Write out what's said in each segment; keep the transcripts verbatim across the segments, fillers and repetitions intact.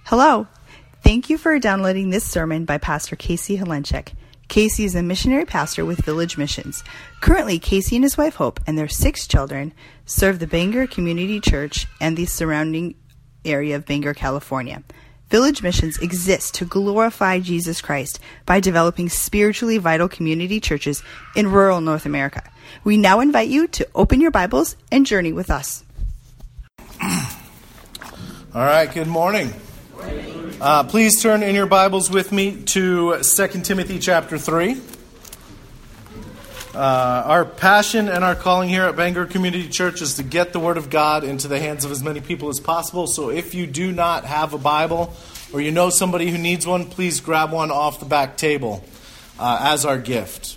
Hello. Thank you for downloading this sermon by Pastor Casey Helenchek. Casey is a missionary pastor with Village Missions. Currently, Casey and his wife Hope and their six children serve the Bangor Community Church and the surrounding area of Bangor, California. Village Missions exists to glorify Jesus Christ by developing spiritually vital community churches in rural North America. We now invite you to open your Bibles and journey with us. All right, good morning. Uh, please turn in your Bibles with me to Second Timothy chapter three. Uh, our passion and our calling here at Bangor Community Church is to get the Word of God into the hands of as many people as possible. So if you do not have a Bible or you know somebody who needs one, please grab one off the back table uh, as our gift.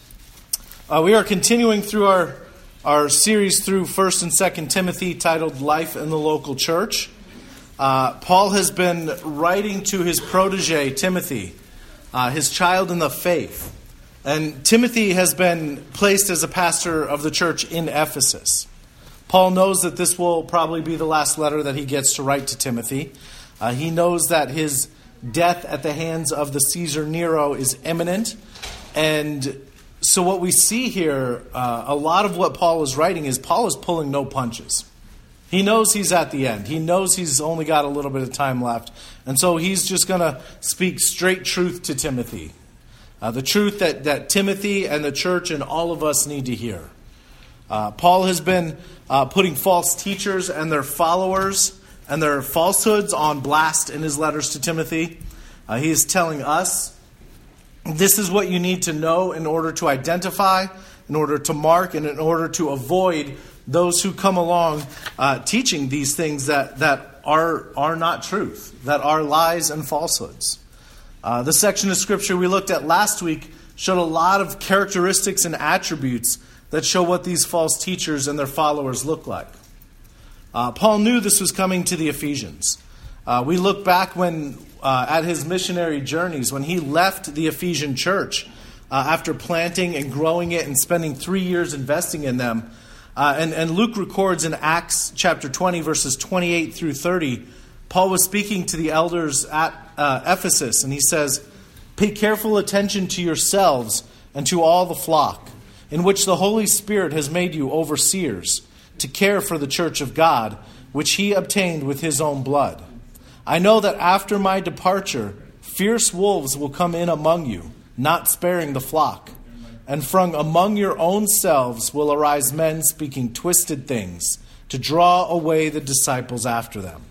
Uh, we are continuing through our, our series through First and Second Timothy titled Life in the Local Church. Uh, Paul has been writing to his protege, Timothy, uh, his child in the faith. And Timothy has been placed as a pastor of the church in Ephesus. Paul knows that this will probably be the last letter that he gets to write to Timothy. Uh, he knows that his death at the hands of the Caesar Nero is imminent. And so what we see here, uh, a lot of what Paul is writing is Paul is pulling no punches. He knows he's at the end. He knows he's only got a little bit of time left. And so he's just going to speak straight truth to Timothy. Uh, the truth that, that Timothy and the church and all of us need to hear. Uh, Paul has been uh, putting false teachers and their followers and their falsehoods on blast in his letters to Timothy. Uh, he is telling us this is what you need to know in order to identify, in order to mark, and in order to avoid those who come along uh, teaching these things that, that are, are not truth, that are lies and falsehoods. Uh, the section of Scripture we looked at last week showed a lot of characteristics and attributes that show what these false teachers and their followers look like. Uh, Paul knew this was coming to the Ephesians. Uh, we look back when uh, at his missionary journeys, when he left the Ephesian church uh, after planting and growing it and spending three years investing in them. Uh, and, and Luke records in Acts chapter twenty, verses twenty-eight through thirty, Paul was speaking to the elders at uh, Ephesus, and he says, "Pay careful attention to yourselves and to all the flock, in which the Holy Spirit has made you overseers, to care for the church of God, which he obtained with his own blood. I know that after my departure, fierce wolves will come in among you, not sparing the flock. And from among your own selves will arise men speaking twisted things, to draw away the disciples after them."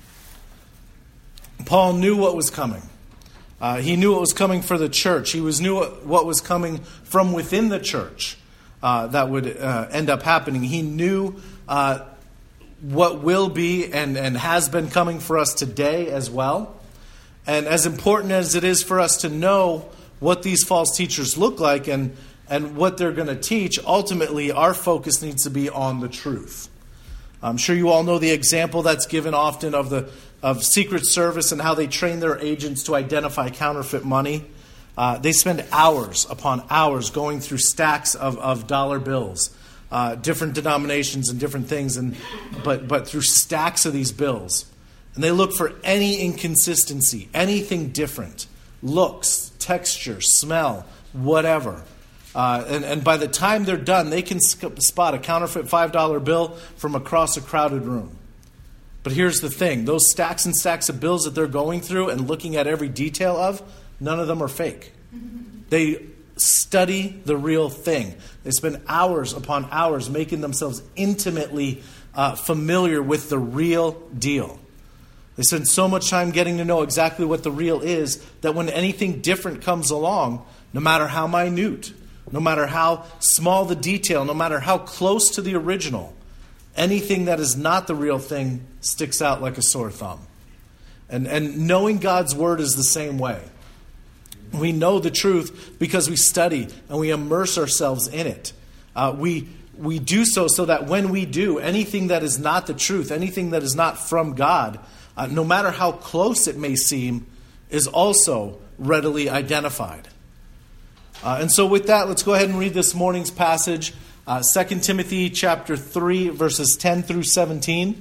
Paul knew what was coming. Uh, he knew what was coming for the church. He was knew what was coming from within the church uh, that would uh, end up happening. He knew uh, what will be and, and has been coming for us today as well. And as important as it is for us to know what these false teachers look like and, and what they're going to teach, ultimately our focus needs to be on the truth. I'm sure you all know the example that's given often of the of Secret Service and how they train their agents to identify counterfeit money. Uh, they spend hours upon hours going through stacks of, of dollar bills, uh, different denominations and different things, and but but through stacks of these bills. And they look for any inconsistency, anything different, looks, texture, smell, whatever. Uh, and, and by the time they're done, they can spot a counterfeit five dollar bill from across a crowded room. But here's the thing. Those stacks and stacks of bills that they're going through and looking at every detail of, none of them are fake. They study the real thing. They spend hours upon hours making themselves intimately uh, familiar with the real deal. They spend so much time getting to know exactly what the real is that when anything different comes along, no matter how minute, no matter how small the detail, no matter how close to the original, anything that is not the real thing sticks out like a sore thumb. And, and knowing God's Word is the same way. We know the truth because we study and we immerse ourselves in it. Uh, we, we do so so that when we do, anything that is not the truth, anything that is not from God, uh, no matter how close it may seem, is also readily identified. Uh, and so with that, let's go ahead and read this morning's passage. Uh, Second Timothy chapter three, verses ten through seventeen.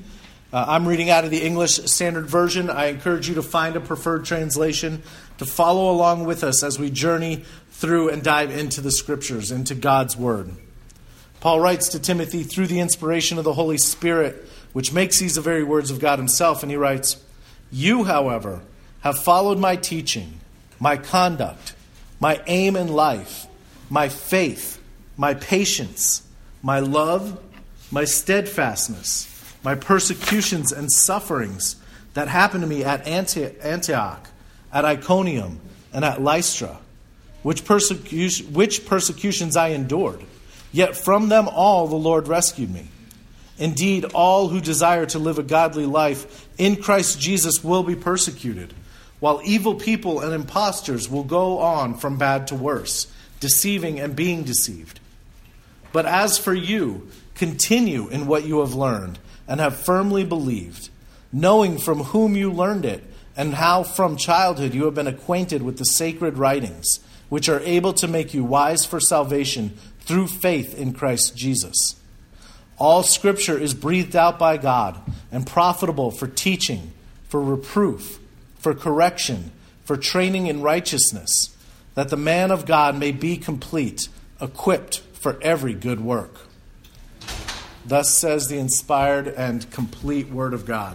Uh, I'm reading out of the English Standard Version. I encourage you to find a preferred translation to follow along with us as we journey through and dive into the Scriptures, into God's Word. Paul writes to Timothy through the inspiration of the Holy Spirit, which makes these the very words of God himself, and he writes, "You, however, have followed my teaching, my conduct, my aim in life, my faith, my patience, my love, my steadfastness, my persecutions and sufferings that happened to me at Antioch, at Iconium, and at Lystra, which, persecu- which persecutions I endured. Yet from them all the Lord rescued me. Indeed, all who desire to live a godly life in Christ Jesus will be persecuted, while evil people and impostors will go on from bad to worse, deceiving and being deceived. But as for you, continue in what you have learned and have firmly believed, knowing from whom you learned it, and how from childhood you have been acquainted with the sacred writings, which are able to make you wise for salvation through faith in Christ Jesus. All Scripture is breathed out by God and profitable for teaching, for reproof, for correction, for training in righteousness, that the man of God may be complete, equipped for every good work." Thus says the inspired and complete Word of God.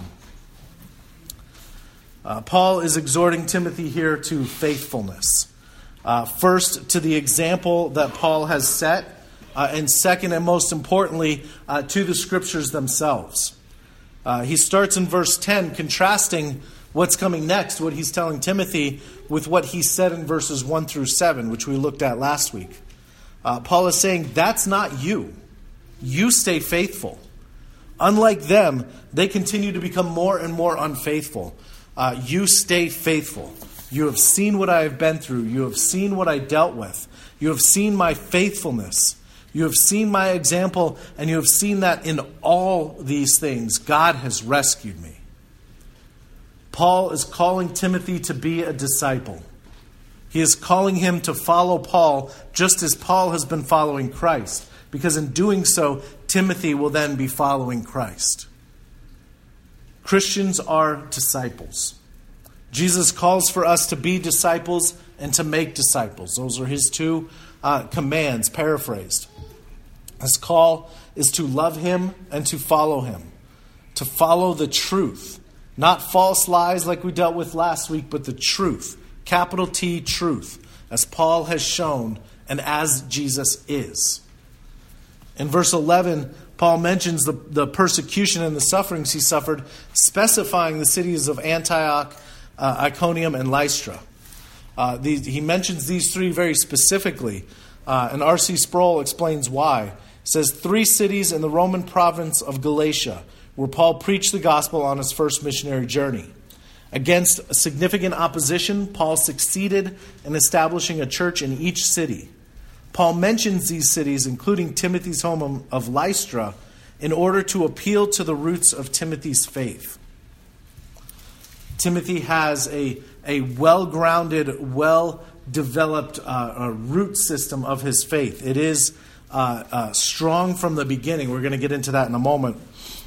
Uh, Paul is exhorting Timothy here to faithfulness. Uh, first, to the example that Paul has set, uh, and second, and most importantly, uh, to the Scriptures themselves. Uh, he starts in verse ten, contrasting what's coming next, what he's telling Timothy, with what he said in verses one through seven, which we looked at last week. Uh, Paul is saying, that's not you. You stay faithful. Unlike them, they continue to become more and more unfaithful. Uh, you stay faithful. You have seen what I have been through. You have seen what I dealt with. You have seen my faithfulness. You have seen my example, and you have seen that in all these things, God has rescued me. Paul is calling Timothy to be a disciple. He is calling him to follow Paul just as Paul has been following Christ, because in doing so, Timothy will then be following Christ. Christians are disciples. Jesus calls for us to be disciples and to make disciples. Those are his two uh, commands, paraphrased. His call is to love him and to follow him, to follow the truth, not false lies like we dealt with last week, but the truth, capital T, truth, as Paul has shown and as Jesus is. In verse eleven, Paul mentions the, the persecution and the sufferings he suffered, specifying the cities of Antioch, uh, Iconium, and Lystra. Uh, these, he mentions these three very specifically, uh, and R C Sproul explains why. He says, three cities in the Roman province of Galatia, where Paul preached the gospel on his first missionary journey. Against significant opposition, Paul succeeded in establishing a church in each city. Paul mentions these cities, including Timothy's home of Lystra, in order to appeal to the roots of Timothy's faith. Timothy has a, a well-grounded, well-developed uh, uh, root system of his faith. It is uh, uh, strong from the beginning. We're going to get into that in a moment.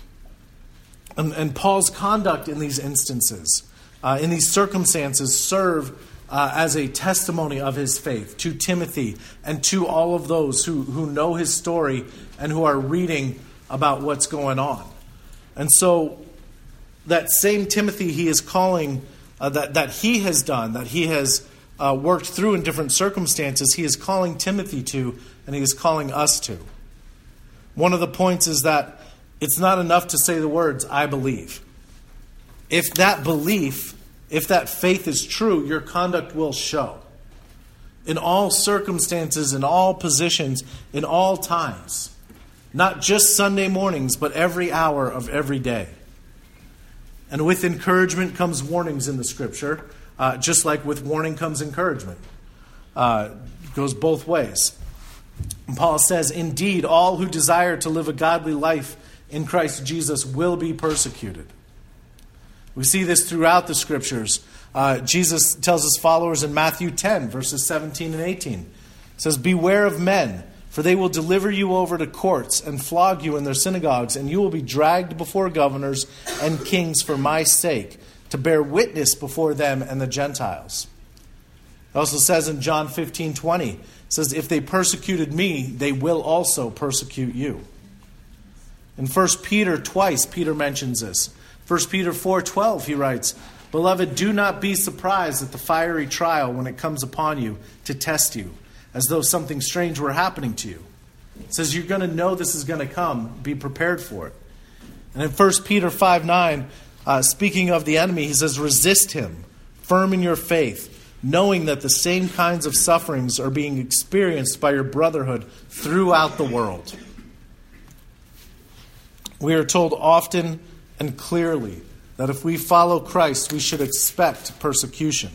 And, and Paul's conduct in these instances, uh, in these circumstances, serve Uh, as a testimony of his faith to Timothy and to all of those who, who know his story and who are reading about what's going on. And so that same Timothy he is calling, uh, that, that he has done, that he has uh, worked through in different circumstances, he is calling Timothy to, and he is calling us to. One of the points is that it's not enough to say the words, I believe. If that belief If that faith is true, your conduct will show. In all circumstances, in all positions, in all times. Not just Sunday mornings, but every hour of every day. And with encouragement comes warnings in the Scripture, uh, just like with warning comes encouragement. Uh, it goes both ways. And Paul says, indeed, all who desire to live a godly life in Christ Jesus will be persecuted. We see this throughout the Scriptures. Uh, Jesus tells his followers in Matthew ten, verses seventeen and eighteen. It says, beware of men For they will deliver you over to courts and flog you in their synagogues, and you will be dragged before governors and kings for my sake, to bear witness before them and the Gentiles. It also says in John fifteen twenty, it says, if they persecuted me, they will also persecute you. In First Peter, twice Peter mentions this. First Peter four twelve, he writes, Beloved, do not be surprised at the fiery trial when it comes upon you to test you, as though something strange were happening to you. It says you're going to know this is going to come. Be prepared for it. And in First Peter five nine, uh, speaking of the enemy, he says, resist him, firm in your faith, knowing that the same kinds of sufferings are being experienced by your brotherhood throughout the world. We are told often and clearly that if we follow Christ, we should expect persecution.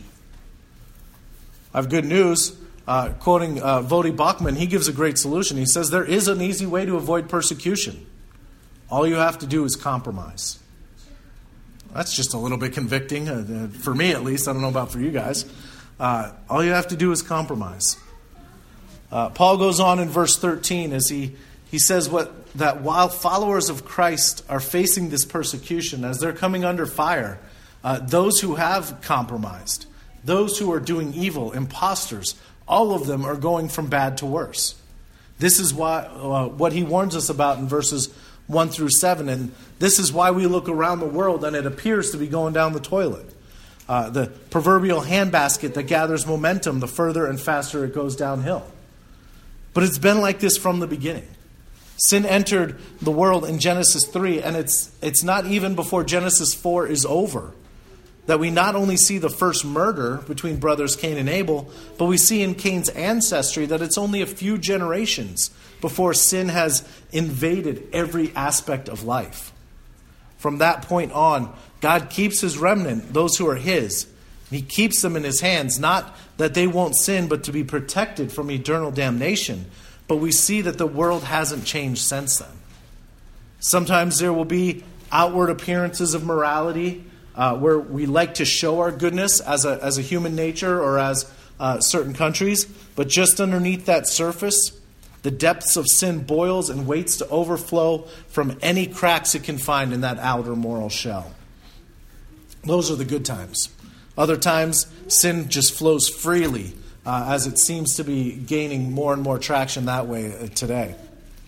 I have good news. Uh, quoting uh, Voddie Baucham, he gives a great solution. He says, there is an easy way to avoid persecution. All you have to do is compromise. That's just a little bit convicting, uh, for me at least. I don't know about for you guys. Uh, all you have to do is compromise. Uh, Paul goes on in verse thirteen as he, he says what that while followers of Christ are facing this persecution, as they're coming under fire, uh, those who have compromised, those who are doing evil, imposters, all of them are going from bad to worse. This is why uh, what he warns us about in verses one through seven, and this is why we look around the world and it appears to be going down the toilet. Uh, the proverbial handbasket that gathers momentum the further and faster it goes downhill. But it's been like this from the beginning. Sin entered the world in Genesis three, and it's it's not even before Genesis four is over that we not only see the first murder between brothers Cain and Abel, but we see in Cain's ancestry that it's only a few generations before sin has invaded every aspect of life. From that point on, God keeps his remnant, those who are his. He keeps them in his hands, not that they won't sin, but to be protected from eternal damnation. But we see that the world hasn't changed since then. Sometimes there will be outward appearances of morality, Uh, where we like to show our goodness as a as a human nature or as uh, certain countries. But just underneath that surface, the depths of sin boils and waits to overflow from any cracks it can find in that outer moral shell. Those are the good times. Other times, sin just flows freely uh, as it seems to be gaining more and more traction that way uh, today.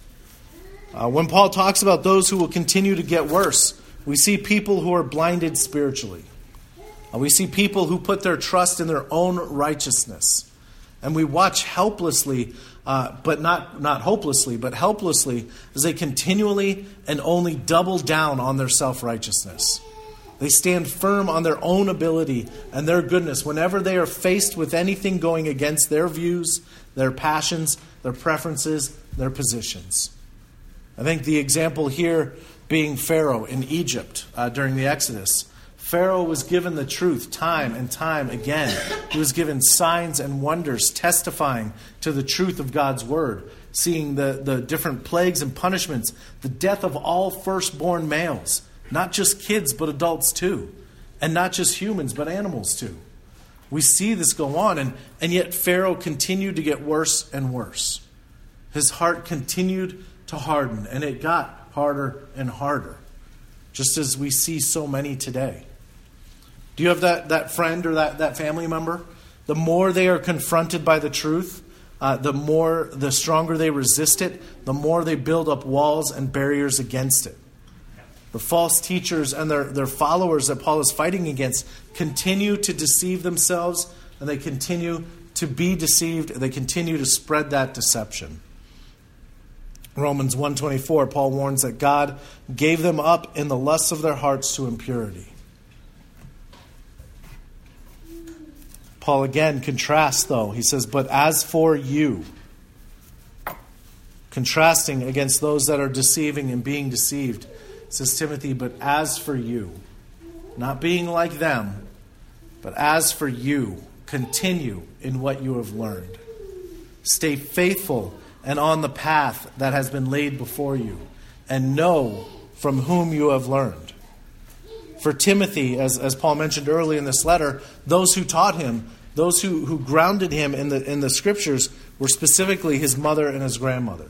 Uh, when Paul talks about those who will continue to get worse, we see people who are blinded spiritually. Uh, we see people who put their trust in their own righteousness. And we watch helplessly, uh, but not, not hopelessly, but helplessly, as they continually and only double down on their self-righteousness. They stand firm on their own ability and their goodness whenever they are faced with anything going against their views, their passions, their preferences, their positions. I think the example here being Pharaoh in Egypt uh, during the Exodus. Pharaoh was given the truth time and time again. He was given signs and wonders testifying to the truth of God's word, seeing the, the different plagues and punishments, the death of all firstborn males, not just kids but adults too, and not just humans but animals too. We see this go on, and, and yet Pharaoh continued to get worse and worse. His heart continued to harden, and it got harder and harder, just as we see so many today. Do you have that, that friend or that, that family member? The more they are confronted by the truth, uh, the more, the stronger they resist it, the more they build up walls and barriers against it. The false teachers and their, their followers that Paul is fighting against continue to deceive themselves, and they continue to be deceived, and they continue to spread that deception. Romans one twenty-four, Paul warns that God gave them up in the lusts of their hearts to impurity. Paul again contrasts, though. He says, but as for you, contrasting against those that are deceiving and being deceived, says Timothy, but as for you, not being like them, but as for you, continue in what you have learned. Stay faithful and on the path that has been laid before you, and know from whom you have learned. For Timothy, as, as Paul mentioned early in this letter, those who taught him, those who, who grounded him in the in the scriptures were specifically his mother and his grandmother.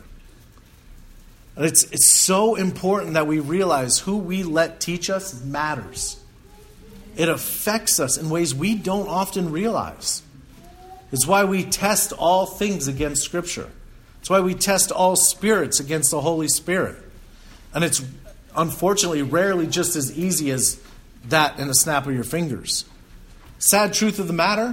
And it's it's so important that we realize who we let teach us matters. It affects us in ways we don't often realize. It's why we test all things against Scripture. It's why we test all spirits against the Holy Spirit. And it's unfortunately rarely just as easy as that in a snap of your fingers. Sad truth of the matter,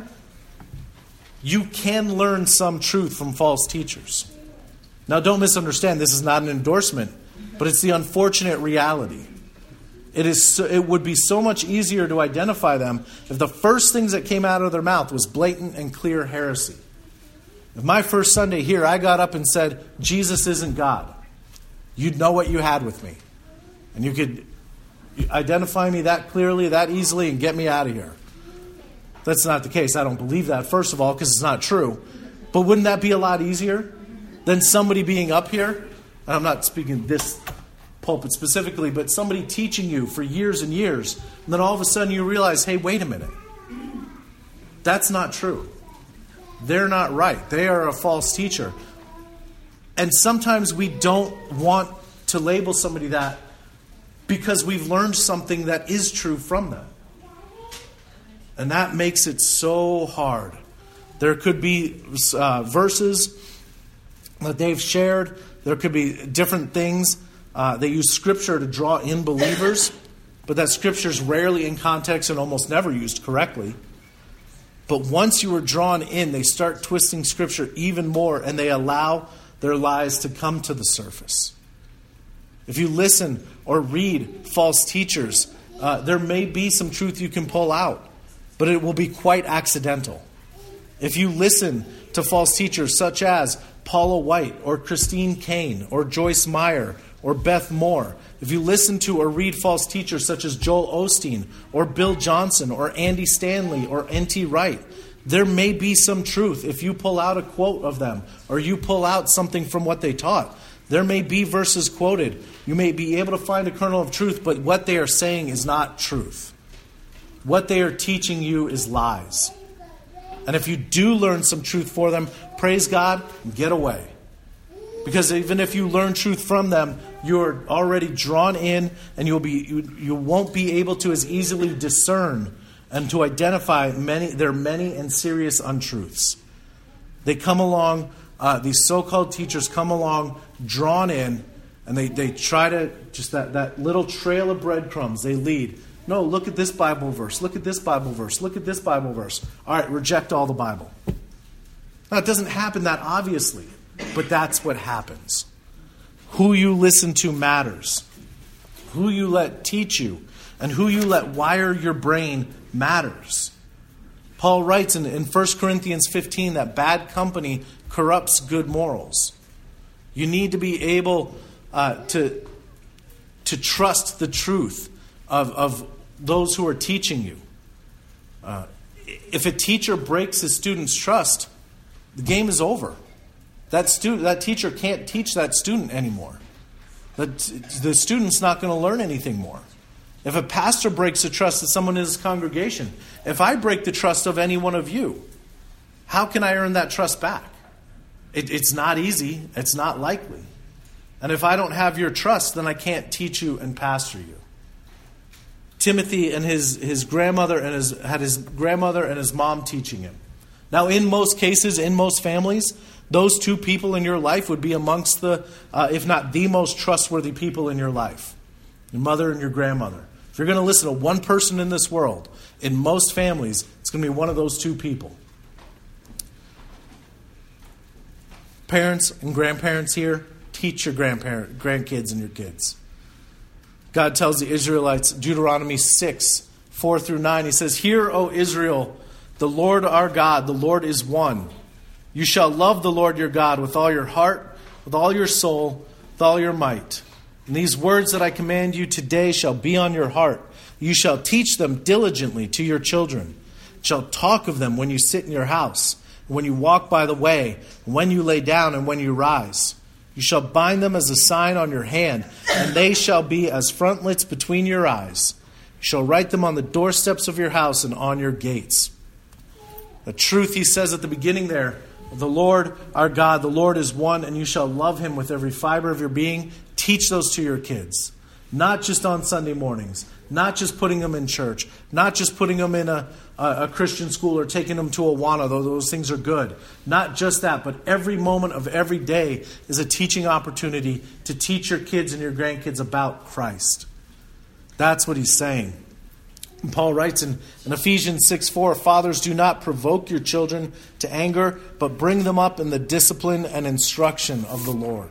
you can learn some truth from false teachers. Now don't misunderstand, this is not an endorsement, but it's the unfortunate reality. It is. So, it would be so much easier to identify them if the first things that came out of their mouth was blatant and clear heresy. If my first Sunday here, I got up and said, Jesus isn't God, you'd know what you had with me. And you could identify me that clearly, that easily, and get me out of here. That's not the case. I don't believe that, first of all, because it's not true. But wouldn't that be a lot easier than somebody being up here? And I'm not speaking this pulpit specifically, but somebody teaching you for years and years, and then all of a sudden you realize, hey, wait a minute. That's not true. They're not right. They are a false teacher. And sometimes we don't want to label somebody that because we've learned something that is true from them. And that makes it so hard. There could be uh, verses that they've shared. There could be different things. Uh, they use Scripture to draw in believers, but that Scripture is rarely in context and almost never used correctly. But once you are drawn in, they start twisting Scripture even more, and they allow their lies to come to the surface. If you listen or read false teachers, uh, there may be some truth you can pull out, but it will be quite accidental. If you listen to false teachers such as Paula White or Christine Kane or Joyce Meyer or Beth Moore, if you listen to or read false teachers such as Joel Osteen or Bill Johnson or Andy Stanley or N T Wright, there may be some truth if you pull out a quote of them or you pull out something from what they taught. There may be verses quoted. You may be able to find a kernel of truth, but what they are saying is not truth. What they are teaching you is lies. And if you do learn some truth for them, praise God, get away. Because even if you learn truth from them, you're already drawn in, and you'll be you, you won't be able to as easily discern and to identify many their many and serious untruths. They come along, uh, these so-called teachers come along, drawn in, and they, they try to, just that, that little trail of breadcrumbs they lead. No, look at this Bible verse. Look at this Bible verse. Look at this Bible verse. All right, reject all the Bible. Now, it doesn't happen that obviously, but that's what happens. Who you listen to matters. Who you let teach you and who you let wire your brain matters. Paul writes in, in First Corinthians fifteen that bad company corrupts good morals. You need to be able uh, to, to trust the truth of, of those who are teaching you. Uh, if a teacher breaks his student's trust, the game is over. That student, that teacher can't teach that student anymore. The, the student's not going to learn anything more. If a pastor breaks the trust of someone in his congregation, if I break the trust of any one of you, how can I earn that trust back? It, it's not easy. It's not likely. And if I don't have your trust, then I can't teach you and pastor you. Timothy and his, his grandmother and his had his grandmother and his mom teaching him. Now, in most cases, in most families, those two people in your life would be amongst the, uh, if not the most trustworthy people in your life. Your mother and your grandmother. If you're going to listen to one person in this world, in most families, it's going to be one of those two people. Parents and grandparents here, teach your grandparent, grandkids and your kids. God tells the Israelites, Deuteronomy six, four through nine, he says, "Hear, O Israel, the Lord our God, the Lord is one. You shall love the Lord your God with all your heart, with all your soul, with all your might. And these words that I command you today shall be on your heart. You shall teach them diligently to your children. You shall talk of them when you sit in your house, when you walk by the way, when you lay down and when you rise. You shall bind them as a sign on your hand, and they shall be as frontlets between your eyes. You shall write them on the doorsteps of your house and on your gates." The truth he says at the beginning there, the Lord our God, the Lord is one, and you shall love him with every fiber of your being. Teach those to your kids. Not just on Sunday mornings. Not just putting them in church. Not just putting them in a, a, a Christian school or taking them to Awana, though those things are good. Not just that, but every moment of every day is a teaching opportunity to teach your kids and your grandkids about Christ. That's what he's saying. And Paul writes in, in Ephesians six four, Fathers, do not provoke your children to anger, but bring them up in the discipline and instruction of the Lord.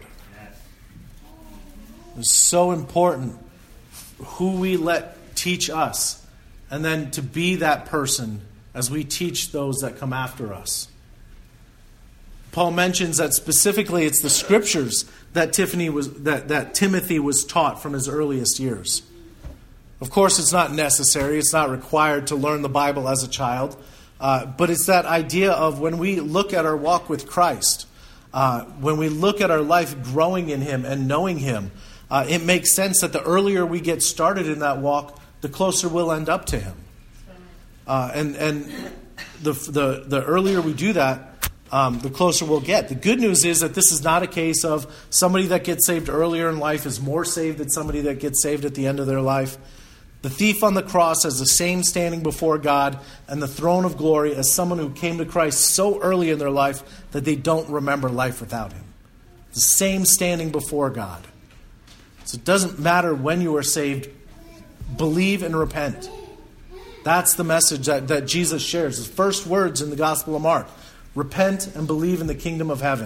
It's so important who we let teach us, and then to be that person as we teach those that come after us. Paul mentions that specifically it's the scriptures that Tiffany was that, that Timothy was taught from his earliest years. Of course, it's not necessary, it's not required to learn the Bible as a child, uh, but it's that idea of when we look at our walk with Christ, uh, when we look at our life growing in him and knowing him, Uh, it makes sense that the earlier we get started in that walk, the closer we'll end up to him. Uh, and and the, the the earlier we do that, um, the closer we'll get. The good news is that this is not a case of somebody that gets saved earlier in life is more saved than somebody that gets saved at the end of their life. The thief on the cross has the same standing before God and the throne of glory as someone who came to Christ so early in their life that they don't remember life without him. The same standing before God. So it doesn't matter when you are saved. Believe and repent. That's the message that, that Jesus shares. His first words in the Gospel of Mark. Repent and believe in the kingdom of heaven.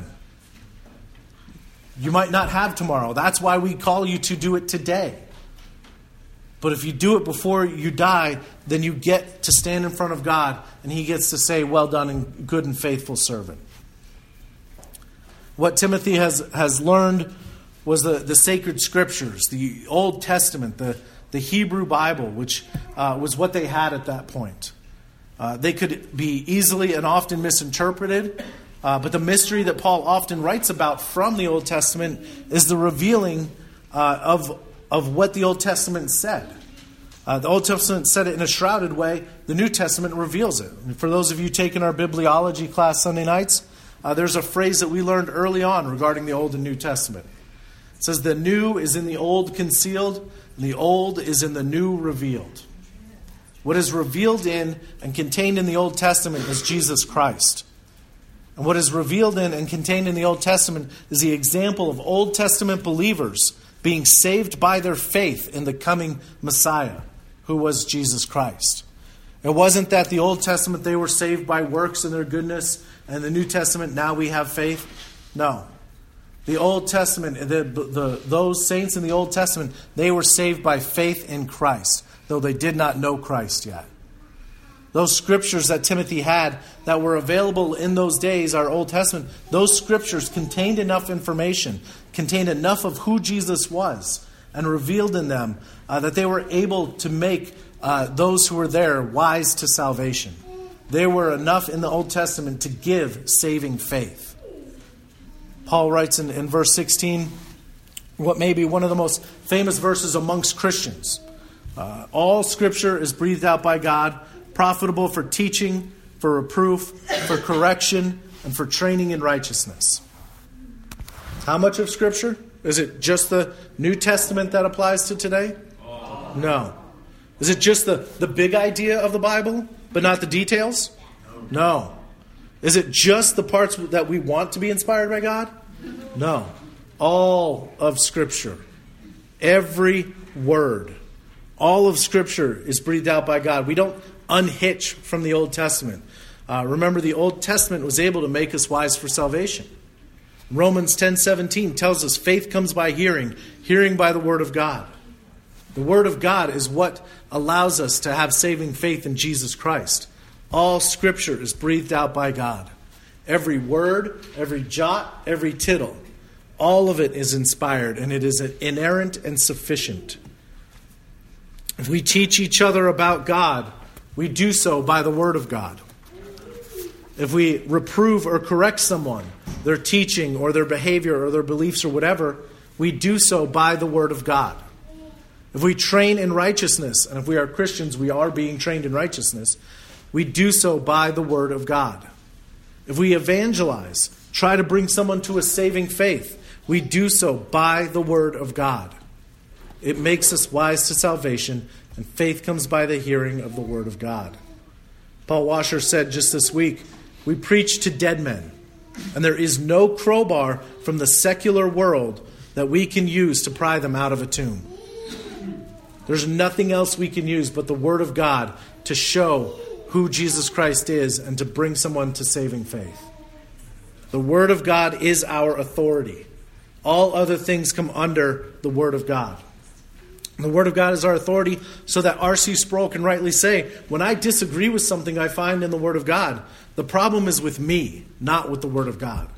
You might not have tomorrow. That's why we call you to do it today. But if you do it before you die, then you get to stand in front of God and he gets to say, well done and good and faithful servant. What Timothy has, has learned was the, the sacred scriptures, the Old Testament, the, the Hebrew Bible, which uh, was what they had at that point. Uh, they could be easily and often misinterpreted, uh, but the mystery that Paul often writes about from the Old Testament is the revealing uh, of, of what the Old Testament said. Uh, the Old Testament said it in a shrouded way. The New Testament reveals it. And for those of you taking our bibliology class Sunday nights, uh, there's a phrase that we learned early on regarding the Old and New Testament. It says the new is in the old concealed, and the old is in the new revealed. What is revealed in and contained in the Old Testament is Jesus Christ. And what is revealed in and contained in the Old Testament is the example of Old Testament believers being saved by their faith in the coming Messiah, who was Jesus Christ. It wasn't that the Old Testament they were saved by works and their goodness, and the New Testament now we have faith. No. The Old Testament, the, the, those saints in the Old Testament, they were saved by faith in Christ, though they did not know Christ yet. Those scriptures that Timothy had that were available in those days, our Old Testament, those scriptures contained enough information, contained enough of who Jesus was, and revealed in them uh, that they were able to make uh, those who were there wise to salvation. There were enough in the Old Testament to give saving faith. Paul writes in, in verse sixteen, what may be one of the most famous verses amongst Christians. Uh, All Scripture is breathed out by God, profitable for teaching, for reproof, for correction, and for training in righteousness. How much of Scripture? Is it just the New Testament that applies to today? No. Is it just the, the big idea of the Bible, but not the details? No. Is it just the parts that we want to be inspired by God? No. All of Scripture. Every word. All of Scripture is breathed out by God. We don't unhitch from the Old Testament. Uh, remember, the Old Testament was able to make us wise for salvation. Romans ten seventeen tells us faith comes by hearing, hearing by the Word of God. The Word of God is what allows us to have saving faith in Jesus Christ. All Scripture is breathed out by God. Every word, every jot, every tittle, all of it is inspired, and it is inerrant and sufficient. If we teach each other about God, we do so by the Word of God. If we reprove or correct someone, their teaching or their behavior or their beliefs or whatever, we do so by the Word of God. If we train in righteousness, and if we are Christians, we are being trained in righteousness, we do so by the Word of God. If we evangelize, try to bring someone to a saving faith, we do so by the Word of God. It makes us wise to salvation, and faith comes by the hearing of the Word of God. Paul Washer said just this week, we preach to dead men, and there is no crowbar from the secular world that we can use to pry them out of a tomb. There's nothing else we can use but the Word of God to show who Jesus Christ is and to bring someone to saving faith. The Word of God is our authority. All other things come under the Word of God. The Word of God is our authority so that R C Sproul can rightly say, when I disagree with something I find in the Word of God, the problem is with me, not with the Word of God.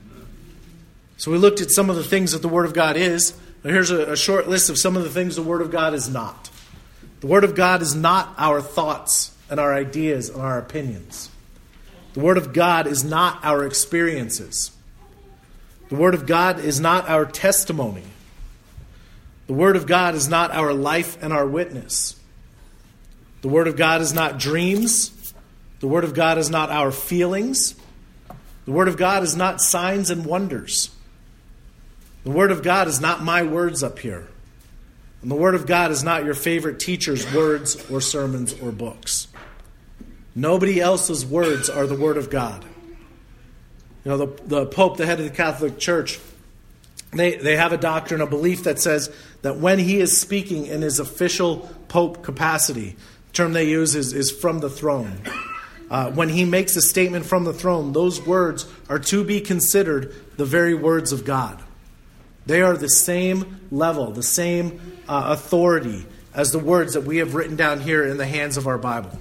So we looked at some of the things that the Word of God is. Now here's a, a short list of some of the things the Word of God is not. The Word of God is not our thoughts and our ideas and our opinions. The Word of God is not our experiences. The Word of God is not our testimony. The Word of God is not our life and our witness. The Word of God is not dreams. The Word of God is not our feelings. The Word of God is not signs and wonders. The Word of God is not my words up here. And the Word of God is not your favorite teacher's words or sermons or books. Nobody else's words are the Word of God. You know, the, the Pope, the head of the Catholic Church, they, they have a doctrine, a belief that says that when he is speaking in his official Pope capacity, the term they use is, is from the throne. Uh, when he makes a statement from the throne, those words are to be considered the very words of God. They are the same level, the same uh, authority as the words that we have written down here in the hands of our Bible.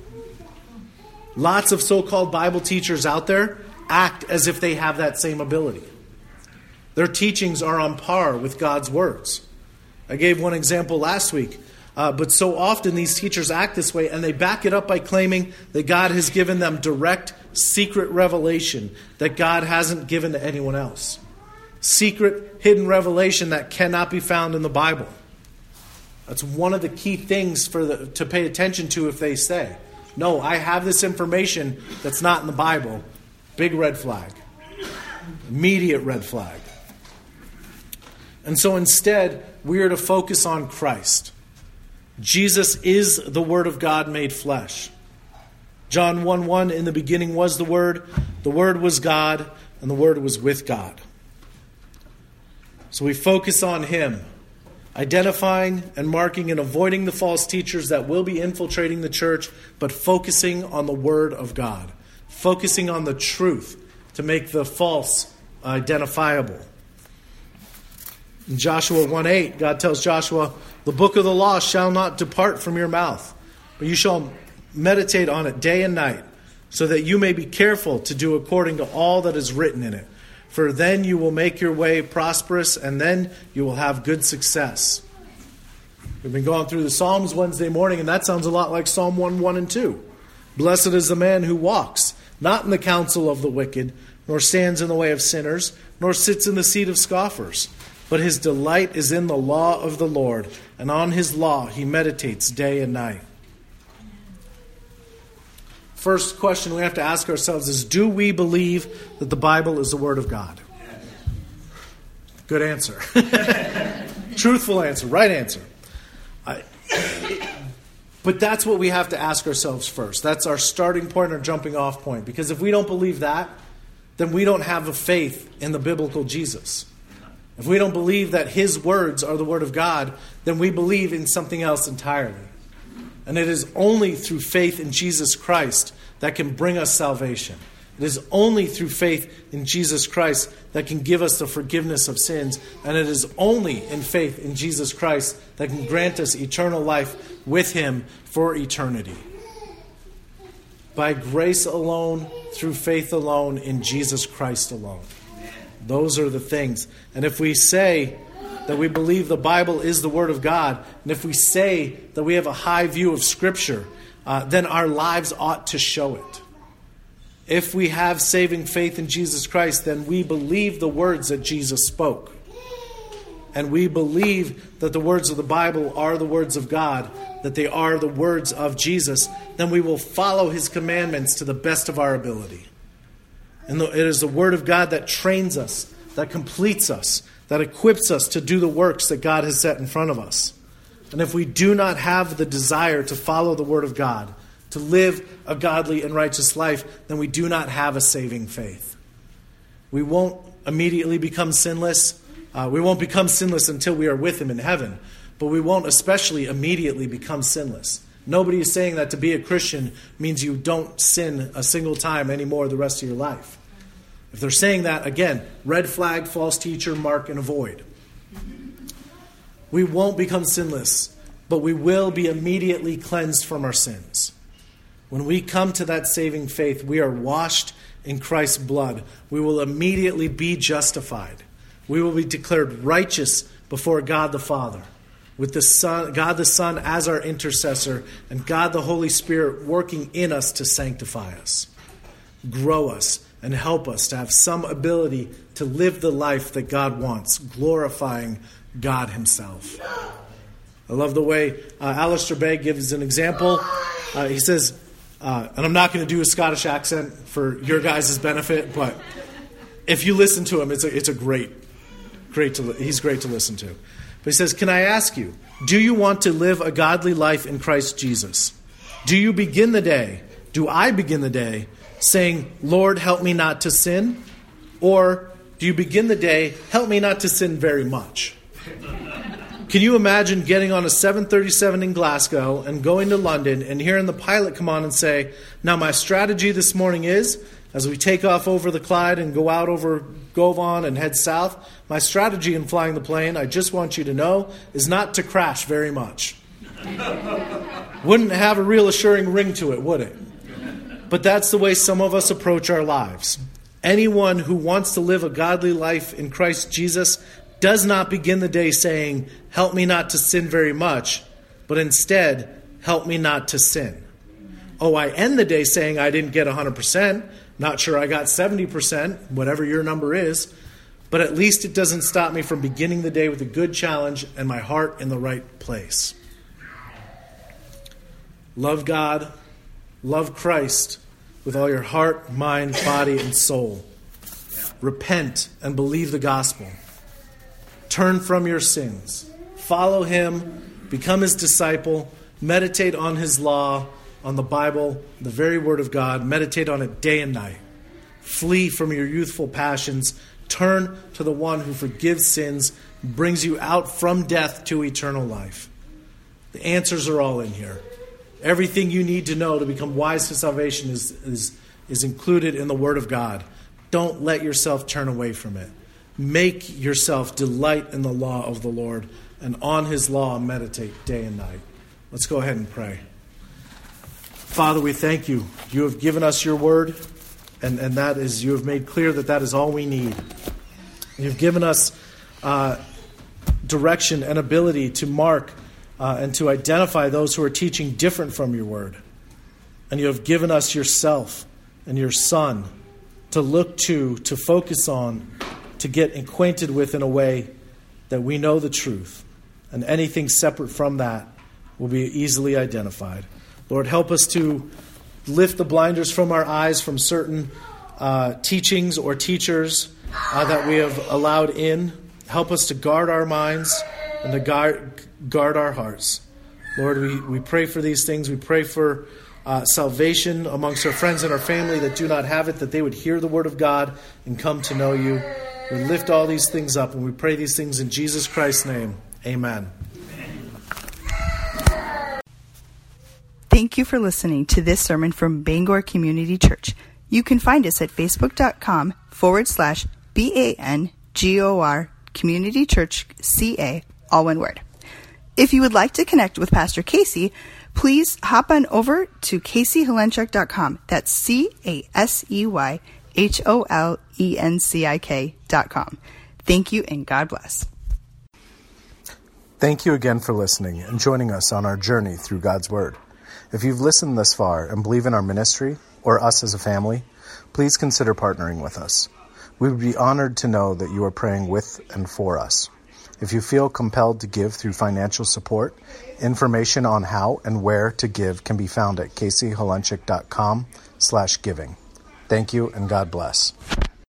Lots of so-called Bible teachers out there act as if they have that same ability. Their teachings are on par with God's words. I gave one example last week, uh, but so often these teachers act this way, and they back it up by claiming that God has given them direct, secret revelation that God hasn't given to anyone else. Secret, hidden revelation that cannot be found in the Bible. That's one of the key things for the, to pay attention to if they say, no, I have this information that's not in the Bible. Big red flag. Immediate red flag. And so instead, we are to focus on Christ. Jesus is the Word of God made flesh. John one one, in the beginning was the Word, the Word was God, and the Word was with God. So we focus on Him, identifying and marking and avoiding the false teachers that will be infiltrating the church, but focusing on the Word of God, focusing on the truth to make the false identifiable. In Joshua one eight, God tells Joshua, the book of the law shall not depart from your mouth, but you shall meditate on it day and night, so that you may be careful to do according to all that is written in it. For then you will make your way prosperous, and then you will have good success. We've been going through the Psalms Wednesday morning, and that sounds a lot like Psalm one, one and two. Blessed is the man who walks, not in the counsel of the wicked, nor stands in the way of sinners, nor sits in the seat of scoffers. But his delight is in the law of the Lord, and on his law he meditates day and night. First question we have to ask ourselves is, do we believe that the Bible is the Word of God? Good answer. Truthful answer, right answer. I, but that's what we have to ask ourselves first. That's our starting point, our jumping off point. Because if we don't believe that, then we don't have a faith in the biblical Jesus. If we don't believe that His words are the Word of God, then we believe in something else entirely. And it is only through faith in Jesus Christ that can bring us salvation. It is only through faith in Jesus Christ that can give us the forgiveness of sins. And it is only in faith in Jesus Christ that can grant us eternal life with Him for eternity. By grace alone, through faith alone, in Jesus Christ alone. Those are the things. And if we say that we believe the Bible is the Word of God, and if we say that we have a high view of Scripture, uh, then our lives ought to show it. If we have saving faith in Jesus Christ, then we believe the words that Jesus spoke. and we believe that the words of the Bible are the words of God, that they are the words of Jesus, then we will follow his commandments to the best of our ability. And it is the word of God that trains us, that completes us, that equips us to do the works that God has set in front of us. And if we do not have the desire to follow the word of God, to live a godly and righteous life, then we do not have a saving faith. We won't immediately become sinless. Uh, we won't become sinless until we are with him in heaven. But we won't especially immediately become sinless. Nobody is saying that to be a Christian means you don't sin a single time anymore the rest of your life. If they're saying that, again, red flag, false teacher, mark, and avoid. We won't become sinless, but we will be immediately cleansed from our sins. When we come to that saving faith, we are washed in Christ's blood. We will immediately be justified. We will be declared righteous before God the Father, with the Son, God the Son as our intercessor, and God the Holy Spirit working in us to sanctify us, grow us, and help us to have some ability to live the life that God wants, glorifying God himself. I love the way uh, Alistair Begg gives an example. Uh, he says, uh, and I'm not going to do a Scottish accent for your guys' benefit, but if you listen to him, it's a, it's a great, great to he's great to listen to. But he says, can I ask you, do you want to live a godly life in Christ Jesus? Do you begin the day, do I begin the day saying, Lord, help me not to sin? Or do you begin the day, help me not to sin very much? Can you imagine getting on a seven thirty-seven in Glasgow and going to London and hearing the pilot come on and say, now my strategy this morning is, as we take off over the Clyde and go out over Govan and head south, my strategy in flying the plane, I just want you to know, is not to crash very much. Wouldn't have a real assuring ring to it, would it? But that's the way some of us approach our lives. Anyone who wants to live a godly life in Christ Jesus does not begin the day saying, help me not to sin very much, but instead, help me not to sin. Oh, I end the day saying I didn't get one hundred percent, not sure I got seventy percent, whatever your number is, but at least it doesn't stop me from beginning the day with a good challenge and my heart in the right place. Love God, love Christ with all your heart, mind, body, and soul. Repent and believe the gospel. Turn from your sins. Follow him. Become his disciple. Meditate on his law, on the Bible, the very word of God. Meditate on it day and night. Flee from your youthful passions. Turn to the one who forgives sins, brings you out from death to eternal life. The answers are all in here. Everything you need to know to become wise to salvation is, is, is included in the Word of God. Don't let yourself turn away from it. Make yourself delight in the law of the Lord, and on his law meditate day and night. Let's go ahead and pray. Father, we thank you. You have given us your word, and, and that is, you have made clear that that is all we need. You've given us uh, direction and ability to mark uh, and to identify those who are teaching different from your word. And you have given us yourself and your Son to look to, to focus on, to get acquainted with in a way that we know the truth. And anything separate from that will be easily identified. Lord, help us to lift the blinders from our eyes from certain uh, teachings or teachers uh, that we have allowed in. Help us to guard our minds and to guard, guard our hearts. Lord, we, we pray for these things. We pray for uh, salvation amongst our friends and our family that do not have it, that they would hear the word of God and come to know you. We lift all these things up, and we pray these things in Jesus Christ's name. Amen. Thank you for listening to this sermon from Bangor Community Church. You can find us at facebook.com forward slash B-A-N-G-O-R Community Church C-A, all one word. If you would like to connect with Pastor Casey, please hop on over to casey holenchik dot com. That's C A S E Y H O L E N C I K dot com. Thank you and God bless. Thank you again for listening and joining us on our journey through God's Word. If you've listened this far and believe in our ministry or us as a family, please consider partnering with us. We would be honored to know that you are praying with and for us. If you feel compelled to give through financial support, information on how and where to give can be found at casey holenchik dot com slash giving. Thank you, and God bless.